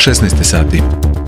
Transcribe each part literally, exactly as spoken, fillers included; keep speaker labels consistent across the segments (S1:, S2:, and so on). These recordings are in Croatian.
S1: šesnaest sati.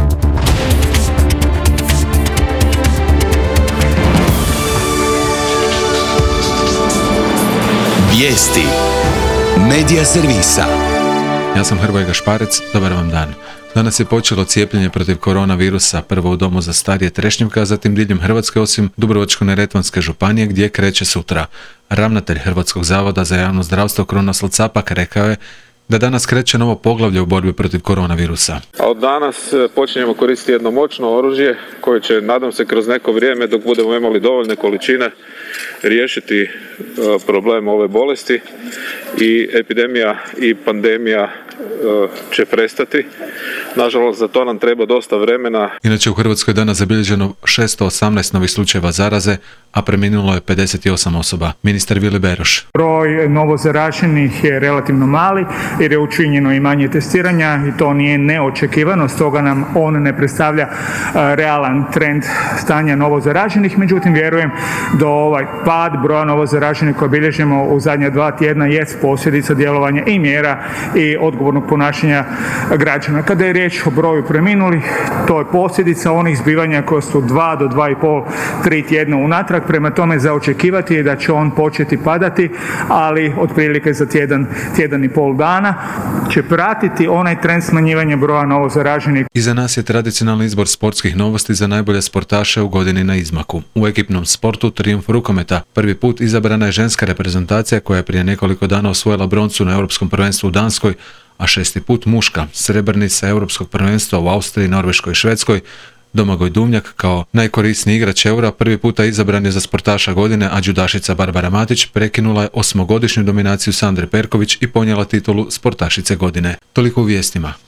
S2: Vijesti Medija servisa.
S1: Ja sam Hrvoje Gašparec, dobar vam dan. Danas je počelo cijepljenje protiv koronavirusa, prvo u domu za starije Trešnjevka, a zatim diljem Hrvatske, osim Dubrovačko-neretvanske županije gdje kreće sutra. Ravnatelj Hrvatskog zavoda za javno zdravstvo Krunoslav Capak rekao je da danas kreće novo poglavlje u borbi protiv koronavirusa.
S3: A od danas počinjemo koristiti jedno moćno oružje koje će, nadam se, kroz neko vrijeme, dok budemo imali dovoljne količine, riješiti problem ove bolesti i epidemija i pandemija će prestati. Nažalost, za to nam treba dosta vremena.
S1: Inače, u Hrvatskoj je danas zabilježeno šesto osamnaest novih slučajeva zaraze, a preminulo je pedeset osam osoba. Ministar Vili Beroš.
S4: Broj novozaraženih je relativno mali jer je učinjeno i manje testiranja i to nije neočekivano, stoga nam on ne predstavlja realan trend stanja novozaraženih. Međutim, vjerujem da ovaj pad broja novozaraženih koji bilježimo u zadnja dva tjedna jest posljedica djelovanja i mjera i odgovornog ponašanja građana. Kada je riječ o broju preminulih, to je posljedica onih zbivanja koje su dva do dva i pol, tri tjedna unatrag. Prema tome, za očekivati je da će on početi padati, ali otprilike za tjedan, tjedan i pol dana će pratiti onaj trend smanjivanja broja novozaraženih.
S1: Iza nas je tradicionalni izbor sportskih novosti za najbolje sportaše u godini na izmaku. U ekipnom sportu trijumf rukometa. Prvi put izabrana je ženska reprezentacija koja je prije nekoliko dana osvojila broncu na Europskom prvenstvu u Danskoj, a šesti put muška, srebrnica Europskog prvenstva u Austriji, Norveškoj i Švedskoj. Domagoj Duvnjak kao najkorisniji igrač Eura prvi puta izabran je za sportaša godine, a džudašica Barbara Matić prekinula je osmogodišnju dominaciju Sandre Perković i ponijela titulu sportašice godine. Toliko u vijestima.